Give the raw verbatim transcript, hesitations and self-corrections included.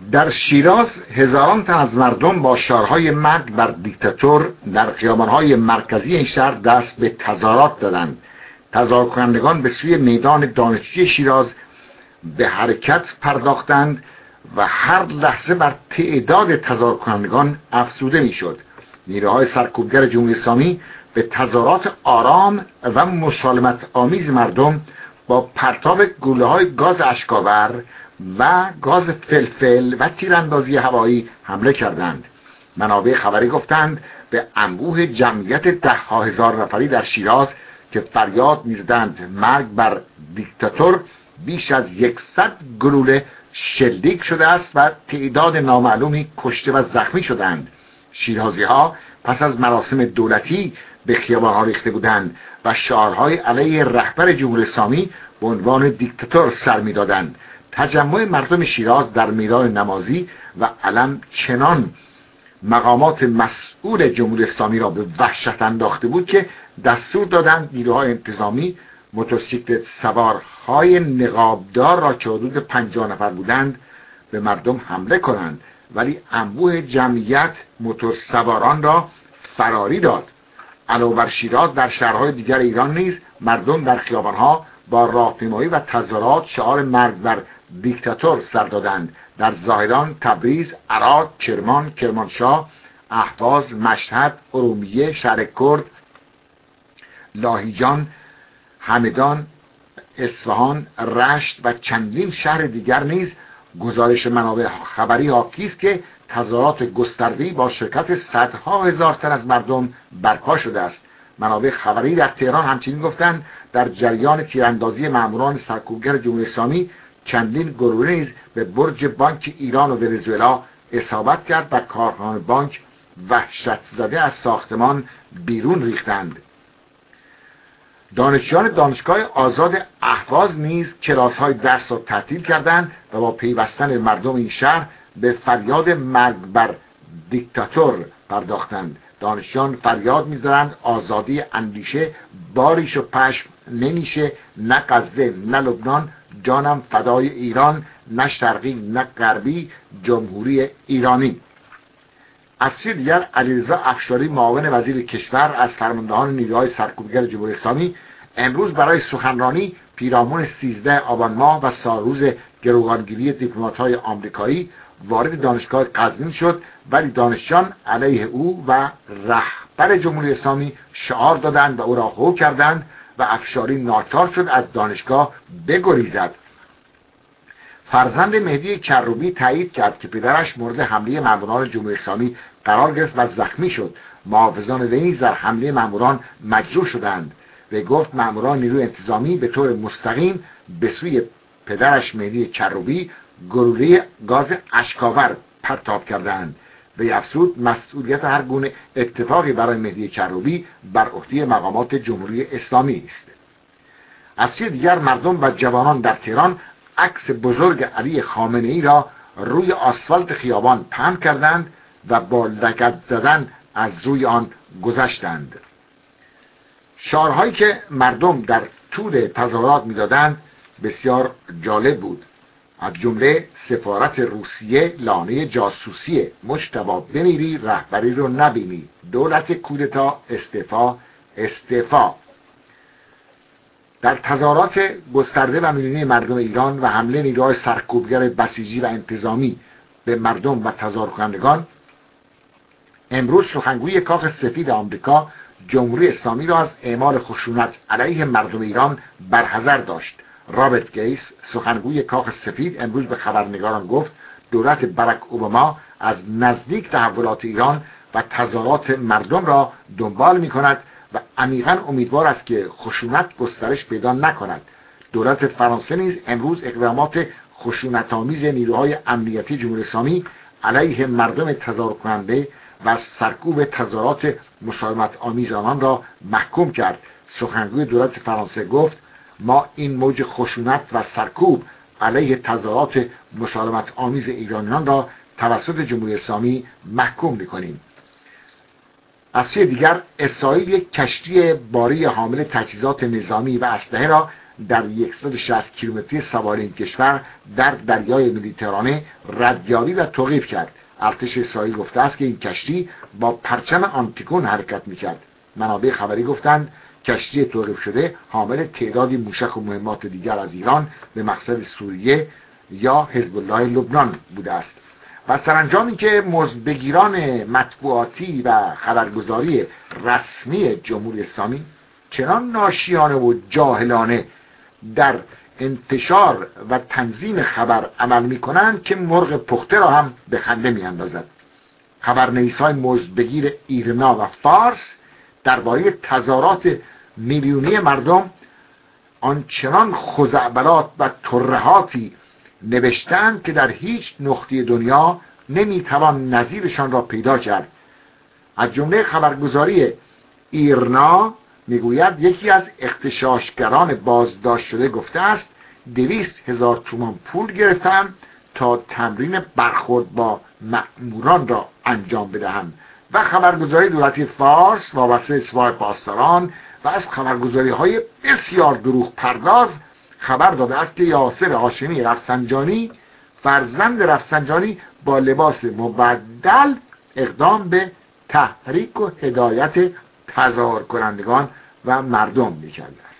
در شیراز هزاران تن از مردم با شعارهای مرگ بر دیکتاتور در خیابانهای مرکزی این شهر دست به تظاهرات دادند. تظاهر کنندگان به سوی میدان دانشجویی شیراز به حرکت پرداختند و هر لحظه بر تعداد تظاهر کنندگان افزوده میشد. نیروهای سرکوبگر جمهوری اسلامی به تظاهرات آرام و مسالمت آمیز مردم با پرتاب گلوله‌های گاز اشک‌آور و گاز فلفل و تیراندازی هوایی حمله کردند. منابع خبری گفتند به انبوه جمعیت ده ها هزار نفری در شیراز که فریاد می‌زدند مرگ بر دیکتاتور بیش از صد گلوله شلیک شده است و تعداد نامعلومی کشته و زخمی شدند. شیرازی‌ها پس از مراسم دولتی به خیابان‌ها ریخته بودند و شعارهای علیه رهبر جمهوری اسلامی به عنوان دیکتاتور سر می‌دادند. تجمع مردم شیراز در میدان نمازی و علم چنان مقامات مسئول جمهوری اسلامی را به وحشت انداخته بود که دستور دادند نیروهای انتظامی موتورسیکلت سوارهای نقابدار را که حدود پنجاه نفر بودند به مردم حمله کنند، ولی انبوه جمعیت موتور سواران را فراری داد. علاوه بر شیراز در شهرهای دیگر ایران نیز مردم در خیابانها با راهپیمایی و تظاهرات شعار مرگ بر دیکتاتور سر دادند. در زاهدان، تبریز، عراق، کرمان، کرمانشاه، اهواز، مشهد، ارومیه، شهر کرد، لاهیجان، همدان، اصفهان، رشت و چندین شهر دیگر نیز گزارش منابع خبری حاکی است که تظاهرات گسترده‌ای با شرکت صدها هزار تن از مردم برپا شده است. منابع خبری در تهران همچنین گفتند در جریان تیراندازی ماموران سرکوبگر جمهوری اسلامی چندین گروه نیز به برج بانک ایران و ونزوئلا اصابت کرد و کارکنان بانک وحشت زده از ساختمان بیرون ریختند. دانشجویان دانشگاه آزاد اهواز نیز کلاس‌های درس را تعطیل کردند و با پیوستن مردم این شهر به فریاد مرگ بر دیکتاتور پرداختند. دانشجویان فریاد می‌زدند آزادی اندیشه باریش و پشم نمیشه، نه غزه نه لبنان، جانم فدای ایران، نه شرقی نه غربی، جمهوری ایرانی. از سوی دیگر علیرضا افشاری معاون وزیر کشور از فرماندهان نیروهای سرکوبگر جمهوری اسلامی امروز برای سخنرانی پیرامون سیزده آبان ماه و سالروز گروگانگیری دیپلمات‌های آمریکایی وارد دانشگاه قزوین شد، ولی دانشجویان علیه او و رهبر جمهوری اسلامی شعار دادند و او را هو کردند و افشاری ناچار شد از دانشگاه بگریزد. فرزند مهدی کروبی تایید کرد که پدرش مورد حمله ماموران جمهوری اسلامی قرار گرفت و زخمی شد. محافظان وی نیز در حمله ماموران مجروح شدند. وی گفت ماموران نیروی انتظامی به طور مستقیم به سوی پدرش مهدی کروبی گلوله گاز اشک‌آور پرتاب کردند. وی افزود مسئولیت هر گونه اتفاقی برای مهدی کروبی بر عهده مقامات جمهوری اسلامی است. از سوی دیگر مردم و جوانان در تهران عکس بزرگ علی خامنه‌ای را روی آسفالت خیابان پهن کردند و با لگد زدن از روی آن گذشتند. شعارهایی که مردم در طول تظاهرات می‌دادند بسیار جالب بود. از جمله سفارت روسیه لانه جاسوسی، مجتبی بمیری رهبری رو نبینی، دولت کودتا استعفا استعفا. در تظاهرات گسترده و میلیونی مردم ایران و حمله نیروهای سرکوبگر بسیجی و انتظامی به مردم و تظاهر کنندگان، امروز سخنگوی کاخ سفید آمریکا جمهوری اسلامی را از اعمال خشونت علیه مردم ایران برحذر داشت. رابرت گیس سخنگوی کاخ سفید امروز به خبرنگاران گفت دولت باراک اوباما از نزدیک تحولات ایران و تظاهرات مردم را دنبال می کند و عمیقاً امیدوار است که خشونت گسترش پیدا نکند. دولت فرانسه نیز امروز اقدامات خشونت‌آمیز نیروهای امنیتی جمهوری اسلامی علیه مردم تظاهر کننده و سرکوب تظاهرات مسالمت آمیز آنان را محکوم کرد. سخنگوی دولت فرانسه گفت ما این موج خشونت و سرکوب علیه تظاهرات مسالمت آمیز ایرانیان را توسط جمهوری اسلامی محکوم می‌کنیم. از سوی دیگر اسرائیل یک کشتی باری حامل تجهیزات نظامی و اسلحه را در صد و شصت کیلومتری سواحل این کشور در دریای مدیترانه ردیابی و توقیف کرد. ارتش اسرائیل گفته است که این کشتی با پرچم آنتیگون حرکت میکرد. منابع خبری گفتند کشتی توقیف شده حامل تعدادی موشک و مهمات دیگر از ایران به مقصد سوریه یا حزب الله لبنان بوده است. و سرانجامی که مزدبگیران مطبوعاتی و خبرگزاری رسمی جمهوری اسلامی چنان ناشیانه و جاهلانه در انتشار و تنظیم خبر عمل می کنند که مرغ پخته را هم به خنده می اندازد. خبرنویس‌های مزدبگیر ایرنا و فارس درباره تظاهرات میلیونی مردم آنچنان خزعبلات و ترهاتی نوشتند که در هیچ نقطه دنیا نمیتوان نظیرشان را پیدا کرد. از جمله خبرگزاری ایرنا میگوید یکی از اغتشاشگران بازداشت شده گفته است دویست هزار تومان پول گرفتم تا تمرین برخورد با مأموران را انجام بدهم. و خبرگزاری دولتی فارس وابسته سپاه پاسداران و از خبرگزاری های بسیار دروغ پرداز خبر داده است که یاسر هاشمی رفسنجانی فرزند رفسنجانی با لباس مبدل اقدام به تحریک و هدایت تظاهر کنندگان و مردم می‌کرد.